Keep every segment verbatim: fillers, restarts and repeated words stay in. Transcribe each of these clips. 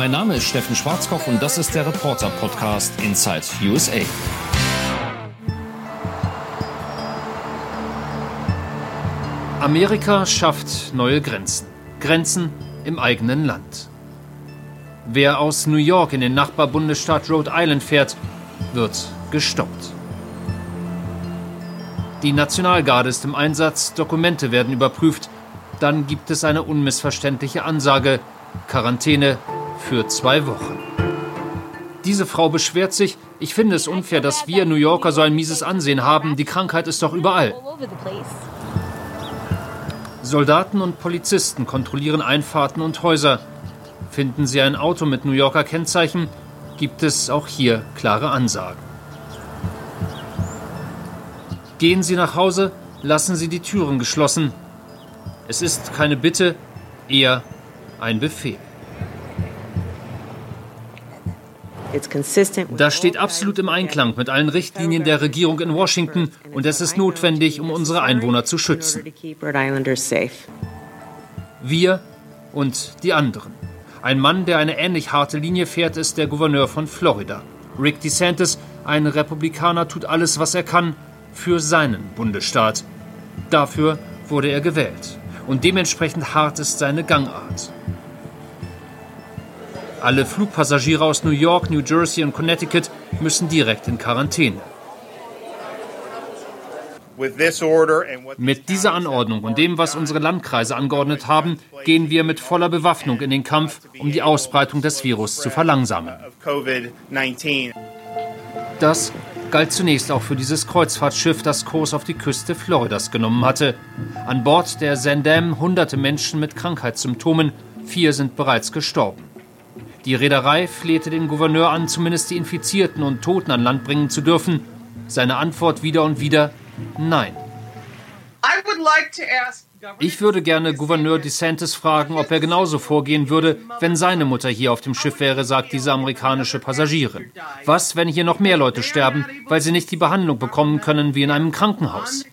Mein Name ist Steffen Schwarzkopf und das ist der Reporter-Podcast Inside U S A. Amerika schafft neue Grenzen. Grenzen im eigenen Land. Wer aus New York in den Nachbarbundesstaat Rhode Island fährt, wird gestoppt. Die Nationalgarde ist im Einsatz, Dokumente werden überprüft. Dann gibt es eine unmissverständliche Ansage: Quarantäne für zwei Wochen. Diese Frau beschwert sich: Ich finde es unfair, dass wir New Yorker so ein mieses Ansehen haben. Die Krankheit ist doch überall. Soldaten und Polizisten kontrollieren Einfahrten und Häuser. Finden Sie ein Auto mit New Yorker Kennzeichen, gibt es auch hier klare Ansagen. Gehen Sie nach Hause, lassen Sie die Türen geschlossen. Es ist keine Bitte, eher ein Befehl. Das steht absolut im Einklang mit allen Richtlinien der Regierung in Washington und es ist notwendig, um unsere Einwohner zu schützen. Wir und die anderen. Ein Mann, der eine ähnlich harte Linie fährt, ist der Gouverneur von Florida. Rick DeSantis, ein Republikaner, tut alles, was er kann, für seinen Bundesstaat. Dafür wurde er gewählt. Und dementsprechend hart ist seine Gangart. Alle Flugpassagiere aus New York, New Jersey und Connecticut müssen direkt in Quarantäne. Mit dieser Anordnung und dem, was unsere Landkreise angeordnet haben, gehen wir mit voller Bewaffnung in den Kampf, um die Ausbreitung des Virus zu verlangsamen. Das galt zunächst auch für dieses Kreuzfahrtschiff, das Kurs auf die Küste Floridas genommen hatte. An Bord der Zaandam hunderte Menschen mit Krankheitssymptomen, vier sind bereits gestorben. Die Reederei flehte den Gouverneur an, zumindest die Infizierten und Toten an Land bringen zu dürfen. Seine Antwort wieder und wieder: Nein. Ich würde gerne Gouverneur DeSantis fragen, ob er genauso vorgehen würde, wenn seine Mutter hier auf dem Schiff wäre, sagt diese amerikanische Passagierin. Was, wenn hier noch mehr Leute sterben, weil sie nicht die Behandlung bekommen können wie in einem Krankenhaus?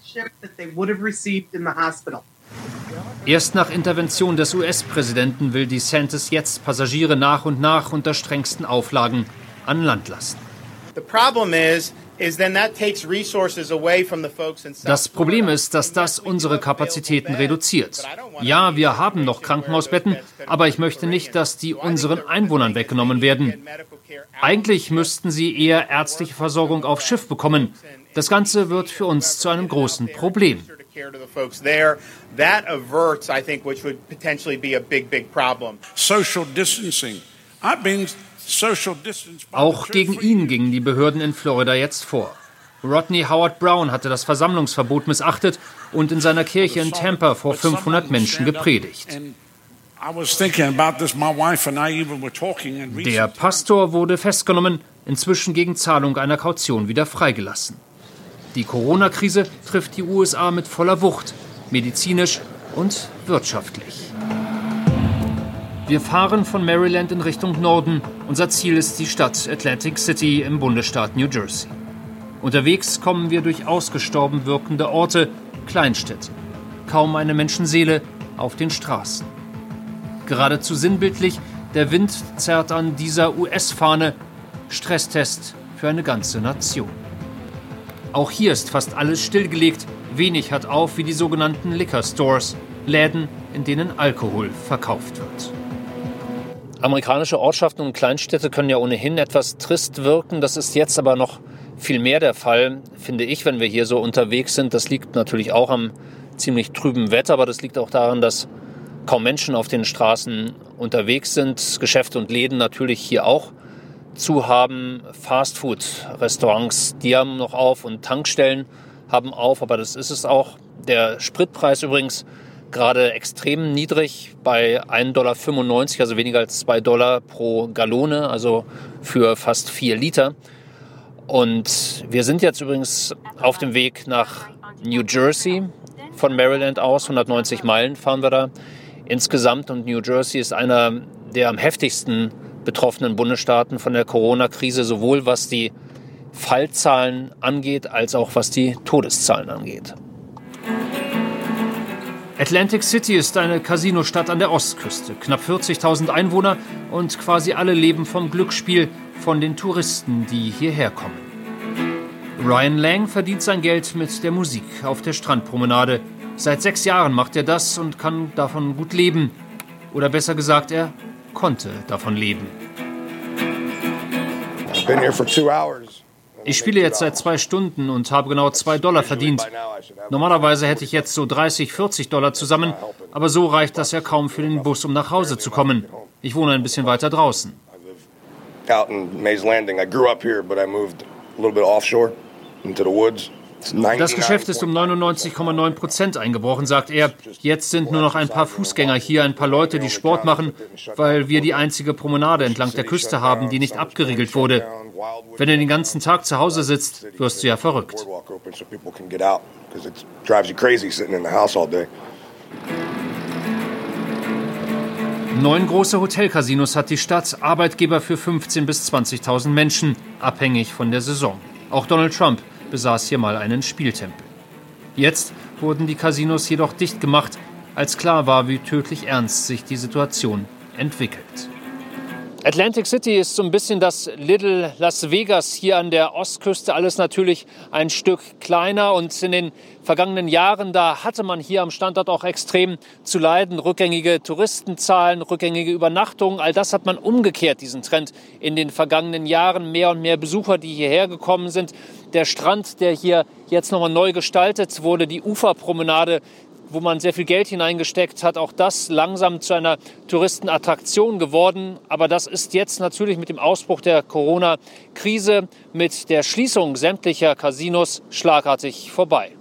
Erst nach Intervention des U S-Präsidenten will DeSantis jetzt Passagiere nach und nach unter strengsten Auflagen an Land lassen. Das Problem ist, dass das unsere Kapazitäten reduziert. Ja, wir haben noch Krankenhausbetten, aber ich möchte nicht, dass die unseren Einwohnern weggenommen werden. Eigentlich müssten sie eher ärztliche Versorgung auf Schiff bekommen. Das Ganze wird für uns zu einem großen Problem. Social distancing. I've been Auch gegen ihn gingen die Behörden in Florida jetzt vor. Rodney Howard Brown hatte das Versammlungsverbot missachtet und in seiner Kirche in Tampa vor fünfhundert Menschen gepredigt. Der Pastor wurde festgenommen, inzwischen gegen Zahlung einer Kaution wieder freigelassen. Die Corona-Krise trifft die U S A mit voller Wucht, medizinisch und wirtschaftlich. Wir fahren von Maryland in Richtung Norden. Unser Ziel ist die Stadt Atlantic City im Bundesstaat New Jersey. Unterwegs kommen wir durch ausgestorben wirkende Orte, Kleinstädte. Kaum eine Menschenseele auf den Straßen. Geradezu sinnbildlich, der Wind zerrt an dieser U S-Fahne. Stresstest für eine ganze Nation. Auch hier ist fast alles stillgelegt. Wenig hat auf wie die sogenannten Liquor Stores, Läden, in denen Alkohol verkauft wird. Amerikanische Ortschaften und Kleinstädte können ja ohnehin etwas trist wirken. Das ist jetzt aber noch viel mehr der Fall, finde ich, wenn wir hier so unterwegs sind. Das liegt natürlich auch am ziemlich trüben Wetter, aber das liegt auch daran, dass kaum Menschen auf den Straßen unterwegs sind. Geschäfte und Läden natürlich hier auch zu haben. Fastfood-Restaurants, die haben noch auf und Tankstellen haben auf, aber das ist es auch. Der Spritpreis übrigens gerade extrem niedrig bei ein Komma fünfundneunzig Dollar, also weniger als zwei Dollar pro Gallone, also für fast vier Liter. Und wir sind jetzt übrigens auf dem Weg nach New Jersey von Maryland aus. hundertneunzig Meilen fahren wir da insgesamt. Und New Jersey ist einer der am heftigsten betroffenen Bundesstaaten von der Corona-Krise, sowohl was die Fallzahlen angeht, als auch was die Todeszahlen angeht. Atlantic City ist eine Casinostadt an der Ostküste. Knapp vierzigtausend Einwohner und quasi alle leben vom Glücksspiel, von den Touristen, die hierher kommen. Ryan Lang verdient sein Geld mit der Musik auf der Strandpromenade. Seit sechs Jahren macht er das und kann davon gut leben. Oder besser gesagt, er konnte davon leben. Ich spiele jetzt seit zwei Stunden und habe genau zwei Dollar verdient. Normalerweise hätte ich jetzt so dreißig, vierzig Dollar zusammen, aber so reicht das ja kaum für den Bus, um nach Hause zu kommen. Ich wohne ein bisschen weiter draußen. Das Geschäft ist um neunundneunzig Komma neun Prozent eingebrochen, sagt er. Jetzt sind nur noch ein paar Fußgänger hier, ein paar Leute, die Sport machen, weil wir die einzige Promenade entlang der Küste haben, die nicht abgeriegelt wurde. Wenn du den ganzen Tag zu Hause sitzt, wirst du ja verrückt. Neun große Hotelcasinos hat die Stadt, Arbeitgeber für fünfzehntausend bis zwanzigtausend Menschen, abhängig von der Saison. Auch Donald Trump besaß hier mal einen Spieltempel. Jetzt wurden die Casinos jedoch dicht gemacht, als klar war, wie tödlich ernst sich die Situation entwickelt. Atlantic City ist so ein bisschen das Little Las Vegas hier an der Ostküste. Alles natürlich ein Stück kleiner. Und in den vergangenen Jahren, da hatte man hier am Standort auch extrem zu leiden. Rückgängige Touristenzahlen, rückgängige Übernachtungen. All das hat man umgekehrt, diesen Trend in den vergangenen Jahren. Mehr und mehr Besucher, die hierher gekommen sind. Der Strand, der hier jetzt nochmal neu gestaltet wurde, die Uferpromenade, wo man sehr viel Geld hineingesteckt hat, auch das langsam zu einer Touristenattraktion geworden. Aber das ist jetzt natürlich mit dem Ausbruch der Corona-Krise, mit der Schließung sämtlicher Casinos schlagartig vorbei.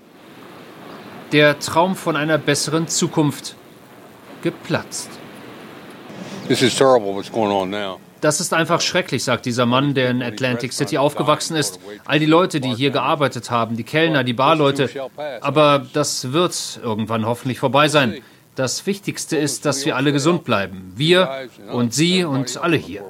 Der Traum von einer besseren Zukunft geplatzt. This is terrible what's going on now. Das ist einfach schrecklich, sagt dieser Mann, der in Atlantic City aufgewachsen ist. All die Leute, die hier gearbeitet haben, die Kellner, die Barleute. Aber das wird irgendwann hoffentlich vorbei sein. Das Wichtigste ist, dass wir alle gesund bleiben. Wir und Sie und alle hier.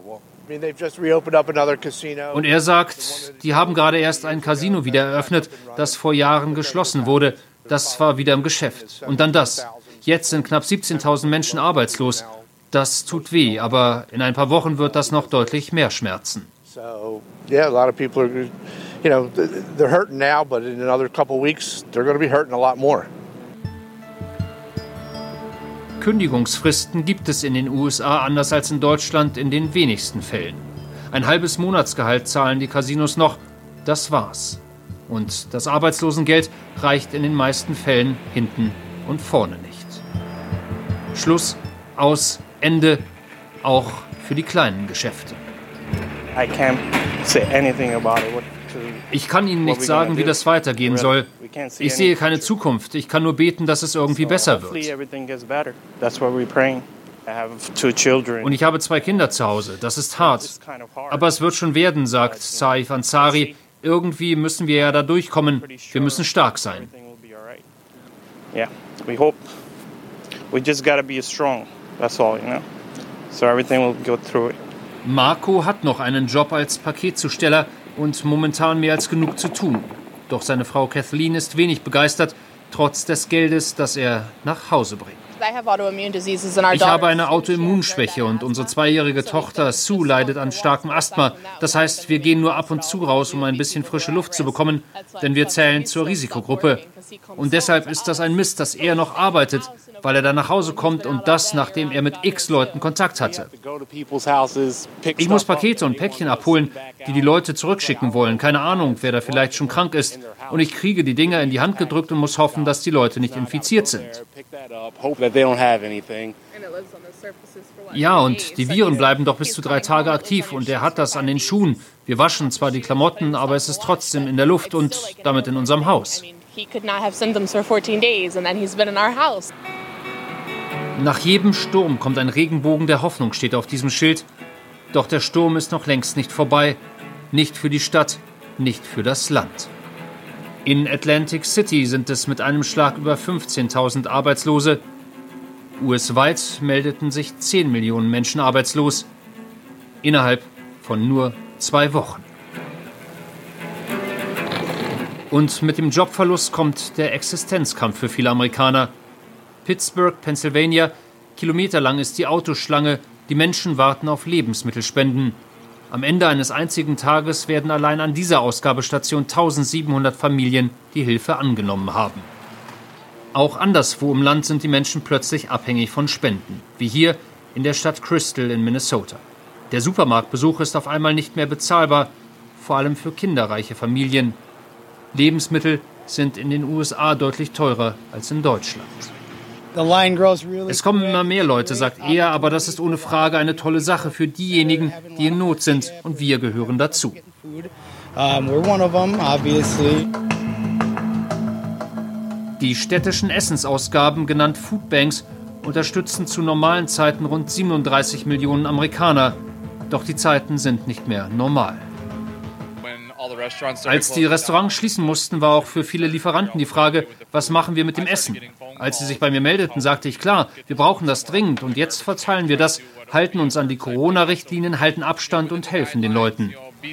Und er sagt, die haben gerade erst ein Casino wieder eröffnet, das vor Jahren geschlossen wurde. Das war wieder im Geschäft. Und dann das. Jetzt sind knapp siebzehntausend Menschen arbeitslos. Das tut weh, aber in ein paar Wochen wird das noch deutlich mehr schmerzen. So, yeah, a lot of people are, you know, they're hurting now, but in another couple weeks, they're going to be hurting a lot more. Kündigungsfristen gibt es in den U S A anders als in Deutschland in den wenigsten Fällen. Ein halbes Monatsgehalt zahlen die Casinos noch, das war's. Und das Arbeitslosengeld reicht in den meisten Fällen hinten und vorne nicht. Schluss, aus, Ende, auch für die kleinen Geschäfte. Ich kann Ihnen nicht sagen, wie das weitergehen soll. Ich sehe keine Zukunft. Ich kann nur beten, dass es irgendwie besser wird. Und ich habe zwei Kinder zu Hause. Das ist hart. Aber es wird schon werden, sagt Saif Ansari. Irgendwie müssen wir ja da durchkommen. Wir müssen stark sein. Yeah, we hope. We just gotta be strong. That's all, you know. So everything will go through it. Marco hat noch einen Job als Paketzusteller und momentan mehr als genug zu tun. Doch seine Frau Kathleen ist wenig begeistert, trotz des Geldes, das er nach Hause bringt. Ich habe eine Autoimmunschwäche und unsere zweijährige Tochter Sue leidet an starkem Asthma. Das heißt, wir gehen nur ab und zu raus, um ein bisschen frische Luft zu bekommen, denn wir zählen zur Risikogruppe. Und deshalb ist das ein Mist, dass er noch arbeitet, weil er dann nach Hause kommt und das, nachdem er mit x Leuten Kontakt hatte. Ich muss Pakete und Päckchen abholen, die die Leute zurückschicken wollen. Keine Ahnung, wer da vielleicht schon krank ist. Und ich kriege die Dinger in die Hand gedrückt und muss hoffen, dass die Leute nicht infiziert sind. Ja, und die Viren bleiben doch bis zu drei Tage aktiv und er hat das an den Schuhen. Wir waschen zwar die Klamotten, aber es ist trotzdem in der Luft und damit in unserem Haus. Nach jedem Sturm kommt ein Regenbogen der Hoffnung, steht auf diesem Schild. Doch der Sturm ist noch längst nicht vorbei. Nicht für die Stadt, nicht für das Land. In Atlantic City sind es mit einem Schlag über fünfzehntausend Arbeitslose. U S-weit meldeten sich zehn Millionen Menschen arbeitslos. Innerhalb von nur zwei Wochen. Und mit dem Jobverlust kommt der Existenzkampf für viele Amerikaner. Pittsburgh, Pennsylvania. Kilometerlang ist die Autoschlange. Die Menschen warten auf Lebensmittelspenden. Am Ende eines einzigen Tages werden allein an dieser Ausgabestation eintausendsiebenhundert Familien die Hilfe angenommen haben. Auch anderswo im Land sind die Menschen plötzlich abhängig von Spenden, wie hier in der Stadt Crystal in Minnesota. Der Supermarktbesuch ist auf einmal nicht mehr bezahlbar, vor allem für kinderreiche Familien. Lebensmittel sind in den U S A deutlich teurer als in Deutschland. Es kommen immer mehr Leute, sagt er, aber das ist ohne Frage eine tolle Sache für diejenigen, die in Not sind, und wir gehören dazu. Die städtischen Essensausgaben, genannt Foodbanks, unterstützen zu normalen Zeiten rund siebenunddreißig Millionen Amerikaner. Doch die Zeiten sind nicht mehr normal. Als die Restaurants schließen mussten, war auch für viele Lieferanten die Frage, was machen wir mit dem Essen? Als sie sich bei mir meldeten, sagte ich, klar, wir brauchen das dringend und jetzt verteilen wir das, halten uns an die Corona-Richtlinien, halten Abstand und helfen den Leuten.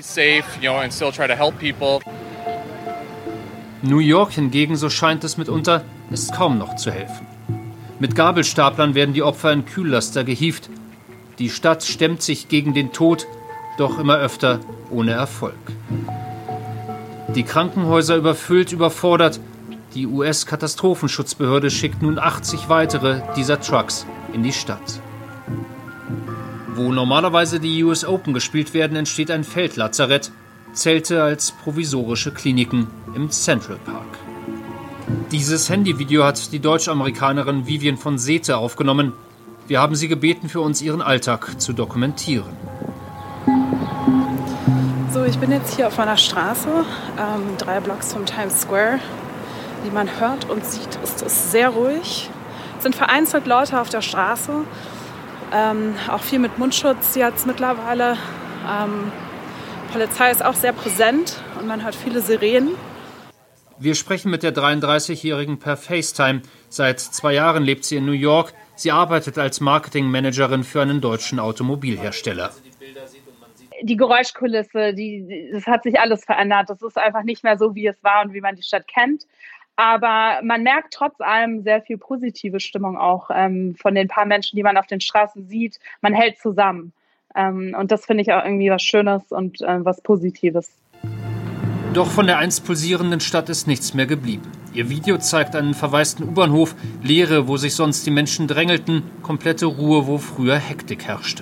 New York hingegen, so scheint es mitunter, ist kaum noch zu helfen. Mit Gabelstaplern werden die Opfer in Kühllaster gehievt. Die Stadt stemmt sich gegen den Tod, doch immer öfter ohne Erfolg. Die Krankenhäuser überfüllt, überfordert. Die U S-Katastrophenschutzbehörde schickt nun achtzig weitere dieser Trucks in die Stadt. Wo normalerweise die U S Open gespielt werden, entsteht ein Feldlazarett. Zelte als provisorische Kliniken im Central Park. Dieses Handyvideo hat die Deutsch-Amerikanerin Vivian von Sethe aufgenommen. Wir haben sie gebeten, für uns ihren Alltag zu dokumentieren. So, ich bin jetzt hier auf einer Straße, ähm, drei Blocks vom Times Square. Wie man hört und sieht, ist es sehr ruhig. Es sind vereinzelt Leute auf der Straße, ähm, auch viel mit Mundschutz jetzt mittlerweile. Ähm, Polizei ist auch sehr präsent und man hört viele Sirenen. Wir sprechen mit der dreiunddreißigjährigen per FaceTime. Seit zwei Jahren lebt sie in New York. Sie arbeitet als Marketingmanagerin für einen deutschen Automobilhersteller. Die Geräuschkulisse, die, das hat sich alles verändert. Das ist einfach nicht mehr so, wie es war und wie man die Stadt kennt. Aber man merkt trotz allem sehr viel positive Stimmung auch ähm, von den paar Menschen, die man auf den Straßen sieht. Man hält zusammen. Ähm, und das finde ich auch irgendwie was Schönes und äh, was Positives. Doch von der einst pulsierenden Stadt ist nichts mehr geblieben. Ihr Video zeigt einen verwaisten U-Bahnhof, Leere, wo sich sonst die Menschen drängelten, komplette Ruhe, wo früher Hektik herrschte.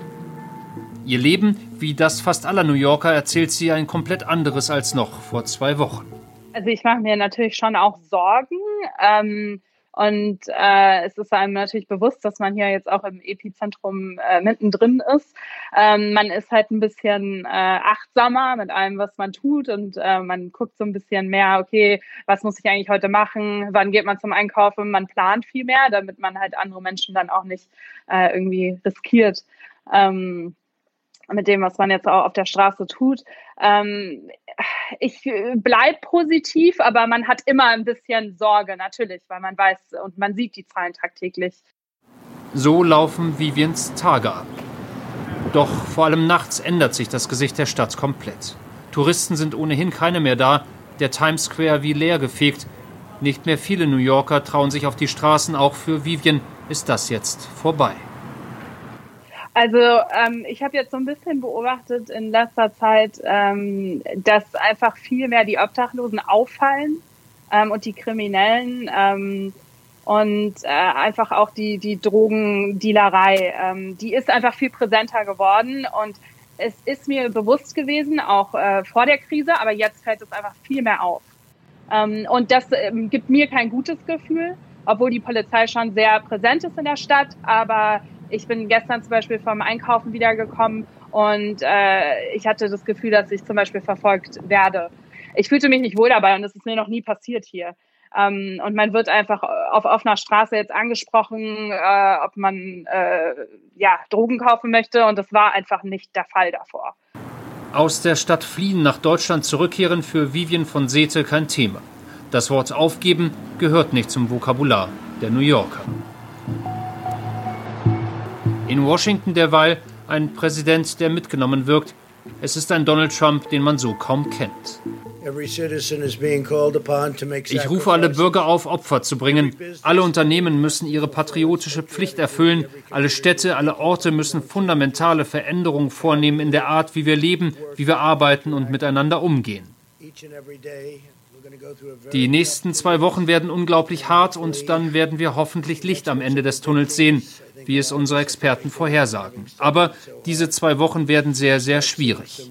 Ihr Leben, wie das fast aller New Yorker, erzählt sie, ein komplett anderes als noch vor zwei Wochen. Also ich mache mir natürlich schon auch Sorgen ähm, und äh, es ist einem natürlich bewusst, dass man hier jetzt auch im Epizentrum äh, mittendrin ist. Ähm, man ist halt ein bisschen äh, achtsamer mit allem, was man tut und äh, man guckt so ein bisschen mehr, okay, was muss ich eigentlich heute machen, wann geht man zum Einkaufen, man plant viel mehr, damit man halt andere Menschen dann auch nicht äh, irgendwie riskiert. Ähm, mit dem, was man jetzt auch auf der Straße tut. Ähm, ich bleibe positiv, aber man hat immer ein bisschen Sorge, natürlich, weil man weiß und man sieht die Zahlen tagtäglich. So laufen Vivians Tage ab. Doch vor allem nachts ändert sich das Gesicht der Stadt komplett. Touristen sind ohnehin keine mehr da, der Times Square wie leer gefegt. Nicht mehr viele New Yorker trauen sich auf die Straßen, auch für Vivian ist das jetzt vorbei. Also ähm, ich habe jetzt so ein bisschen beobachtet in letzter Zeit, ähm, dass einfach viel mehr die Obdachlosen auffallen ähm, und die Kriminellen ähm, und äh, einfach auch die, die Drogendealerei. Ähm, die ist einfach viel präsenter geworden und es ist mir bewusst gewesen, auch äh, vor der Krise, aber jetzt fällt es einfach viel mehr auf. Ähm, und das ähm, gibt mir kein gutes Gefühl, obwohl die Polizei schon sehr präsent ist in der Stadt, aber ich bin gestern zum Beispiel vom Einkaufen wiedergekommen und äh, ich hatte das Gefühl, dass ich zum Beispiel verfolgt werde. Ich fühlte mich nicht wohl dabei und das ist mir noch nie passiert hier. Ähm, und man wird einfach auf offener Straße jetzt angesprochen, äh, ob man äh, ja, Drogen kaufen möchte und das war einfach nicht der Fall davor. Aus der Stadt fliehen, nach Deutschland zurückkehren, für Vivian von Sethe kein Thema. Das Wort aufgeben gehört nicht zum Vokabular der New Yorker. In Washington derweil ein Präsident, der mitgenommen wirkt, Es ist ein Donald Trump, den man so kaum kennt. Ich rufe alle Bürger auf, Opfer zu bringen. Alle Unternehmen müssen ihre patriotische Pflicht erfüllen. Alle Städte, alle Orte müssen fundamentale Veränderungen vornehmen in der Art, wie wir leben, wie wir arbeiten und miteinander umgehen. Die nächsten zwei Wochen werden unglaublich hart und dann werden wir hoffentlich Licht am Ende des Tunnels sehen, wie es unsere Experten vorhersagen. Aber diese zwei Wochen werden sehr, sehr schwierig.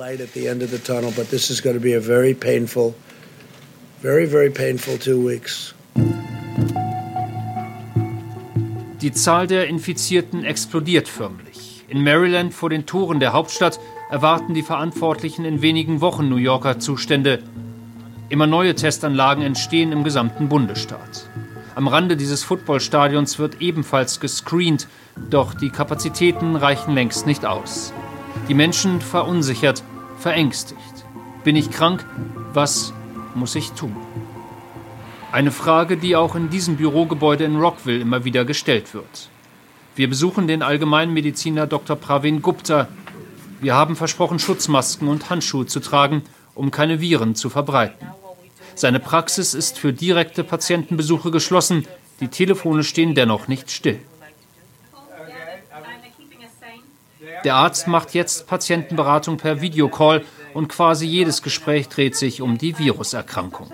Die Zahl der Infizierten explodiert förmlich. In Maryland vor den Toren der Hauptstadt erwarten die Verantwortlichen in wenigen Wochen New Yorker Zustände. Immer neue Testanlagen entstehen im gesamten Bundesstaat. Am Rande dieses Footballstadions wird ebenfalls gescreent, doch die Kapazitäten reichen längst nicht aus. Die Menschen verunsichert, verängstigt. Bin ich krank? Was muss ich tun? Eine Frage, die auch in diesem Bürogebäude in Rockville immer wieder gestellt wird. Wir besuchen den Allgemeinmediziner Doktor Pravin Gupta. Wir haben versprochen, Schutzmasken und Handschuhe zu tragen, um keine Viren zu verbreiten. Seine Praxis ist für direkte Patientenbesuche geschlossen. Die Telefone stehen dennoch nicht still. Der Arzt macht jetzt Patientenberatung per Videocall und quasi jedes Gespräch dreht sich um die Viruserkrankung.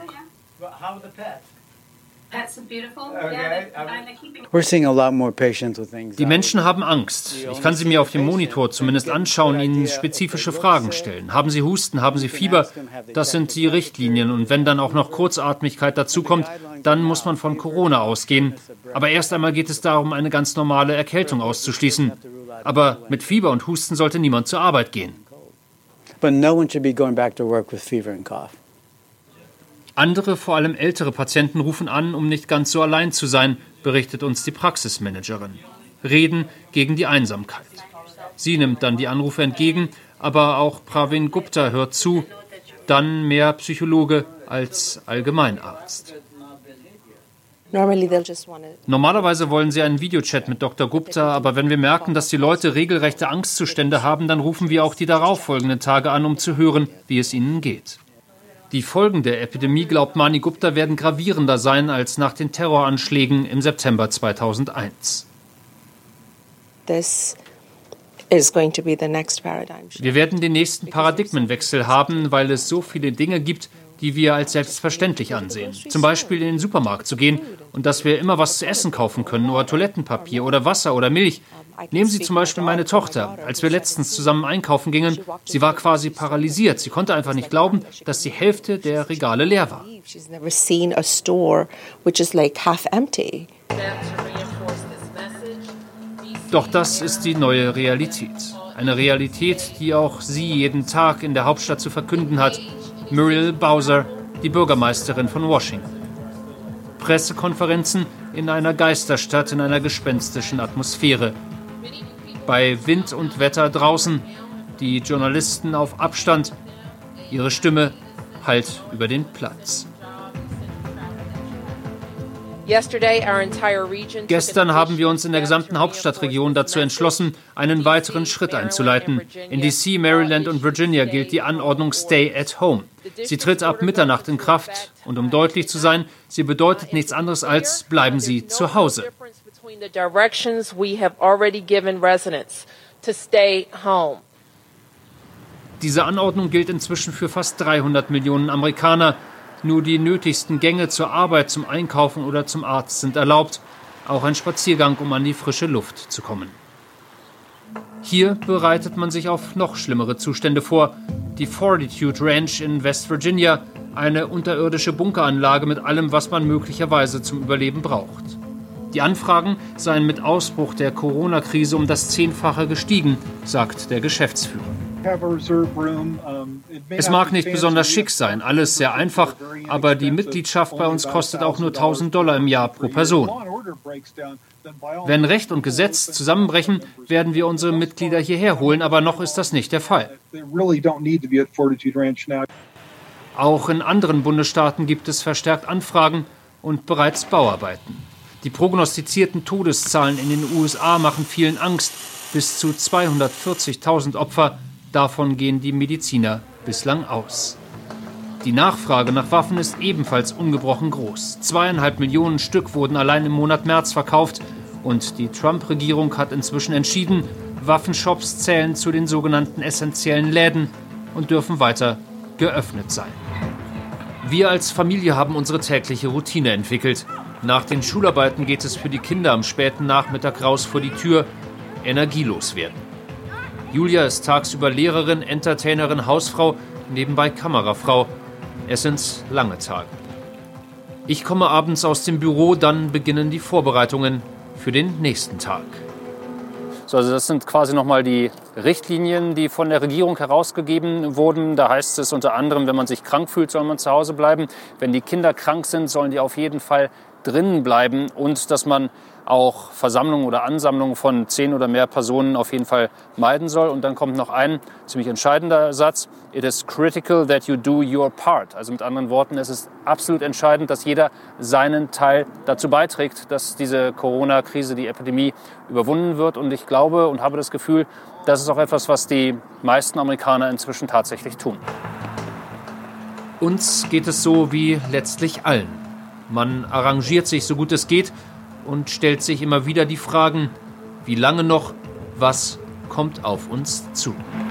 Die Menschen haben Angst. Ich kann sie mir auf dem Monitor zumindest anschauen, ihnen spezifische Fragen stellen. Haben sie Husten, haben sie Fieber? Das sind die Richtlinien. Und wenn dann auch noch Kurzatmigkeit dazukommt, dann muss man von Corona ausgehen. Aber erst einmal geht es darum, eine ganz normale Erkältung auszuschließen. Aber mit Fieber und Husten sollte niemand zur Arbeit gehen. But no one should be going back to work with fever and cough. Andere, vor allem ältere Patienten rufen an, um nicht ganz so allein zu sein, berichtet uns die Praxismanagerin. Reden gegen die Einsamkeit. Sie nimmt dann die Anrufe entgegen, aber auch Pravin Gupta hört zu, dann mehr Psychologe als Allgemeinarzt. Normalerweise wollen sie einen Videochat mit Doktor Gupta, aber wenn wir merken, dass die Leute regelrechte Angstzustände haben, dann rufen wir auch die darauffolgenden Tage an, um zu hören, wie es ihnen geht. Die Folgen der Epidemie, glaubt Mani Gupta, werden gravierender sein als nach den Terroranschlägen im September zweitausendeins. This is going to be the next paradigm shift. Wir werden den nächsten Paradigmenwechsel haben, weil es so viele Dinge gibt, die wir als selbstverständlich ansehen. Zum Beispiel in den Supermarkt zu gehen und dass wir immer was zu essen kaufen können oder Toilettenpapier oder Wasser oder Milch. Nehmen Sie zum Beispiel meine Tochter. Als wir letztens zusammen einkaufen gingen, sie war quasi paralysiert. Sie konnte einfach nicht glauben, dass die Hälfte der Regale leer war. Doch das ist die neue Realität. Eine Realität, die auch sie jeden Tag in der Hauptstadt zu verkünden hat. Muriel Bowser, die Bürgermeisterin von Washington. Pressekonferenzen in einer Geisterstadt, in einer gespenstischen Atmosphäre. Bei Wind und Wetter draußen, die Journalisten auf Abstand, ihre Stimme hallt über den Platz. Gestern haben wir uns in der gesamten Hauptstadtregion dazu entschlossen, einen weiteren Schritt einzuleiten. In D C, Maryland und Virginia gilt die Anordnung Stay at Home. Sie tritt ab Mitternacht in Kraft und um deutlich zu sein, sie bedeutet nichts anderes als bleiben Sie zu Hause. Diese Anordnung gilt inzwischen für fast dreihundert Millionen Amerikaner. Nur die nötigsten Gänge zur Arbeit, zum Einkaufen oder zum Arzt sind erlaubt. Auch ein Spaziergang, um an die frische Luft zu kommen. Hier bereitet man sich auf noch schlimmere Zustände vor. Die Fortitude Ranch in West Virginia, eine unterirdische Bunkeranlage mit allem, was man möglicherweise zum Überleben braucht. Die Anfragen seien mit Ausbruch der Corona-Krise um das Zehnfache gestiegen, sagt der Geschäftsführer. Es mag nicht besonders schick sein, alles sehr einfach, aber die Mitgliedschaft bei uns kostet auch nur tausend Dollar im Jahr pro Person. Wenn Recht und Gesetz zusammenbrechen, werden wir unsere Mitglieder hierher holen, aber noch ist das nicht der Fall. Auch in anderen Bundesstaaten gibt es verstärkt Anfragen und bereits Bauarbeiten. Die prognostizierten Todeszahlen in den U S A machen vielen Angst. Bis zu zweihundertvierzigtausend Opfer, Davon gehen die Mediziner bislang aus. Die Nachfrage nach Waffen ist ebenfalls ungebrochen groß. Zweieinhalb Millionen Stück wurden allein im Monat März verkauft. Und die Trump-Regierung hat inzwischen entschieden, Waffenshops zählen zu den sogenannten essentiellen Läden und dürfen weiter geöffnet sein. Wir als Familie haben unsere tägliche Routine entwickelt. Nach den Schularbeiten geht es für die Kinder am späten Nachmittag raus vor die Tür, energielos werden. Julia ist tagsüber Lehrerin, Entertainerin, Hausfrau, nebenbei Kamerafrau. Es sind lange Tage. Ich komme abends aus dem Büro, dann beginnen die Vorbereitungen für den nächsten Tag. So, also das sind quasi nochmal die Richtlinien, die von der Regierung herausgegeben wurden. Da heißt es unter anderem, wenn man sich krank fühlt, soll man zu Hause bleiben. Wenn die Kinder krank sind, sollen die auf jeden Fall drinnen bleiben. Und dass man auch Versammlungen oder Ansammlungen von zehn oder mehr Personen auf jeden Fall meiden soll. Und dann kommt noch ein ziemlich entscheidender Satz. It is critical that you do your part. Also mit anderen Worten, es ist absolut entscheidend, dass jeder seinen Teil dazu beiträgt, dass diese Corona-Krise, die Epidemie überwunden wird. Und ich glaube und habe das Gefühl, das ist auch etwas, was die meisten Amerikaner inzwischen tatsächlich tun. Uns geht es so wie letztlich allen. Man arrangiert sich so gut es geht und stellt sich immer wieder die Fragen, wie lange noch, was kommt auf uns zu.